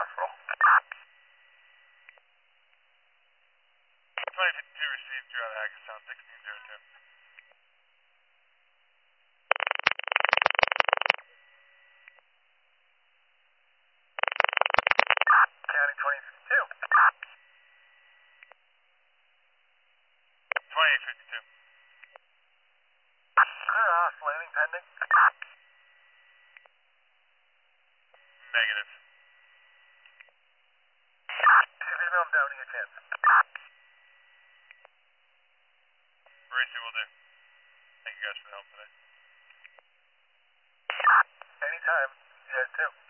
hospital. 2052 received you out of Hackerstown, 1602. County 2052. 2852. Landing pending. Negative. CV, I'm doubting your chance. Racy will do. Thank you guys for the help today. Anytime. You guys too.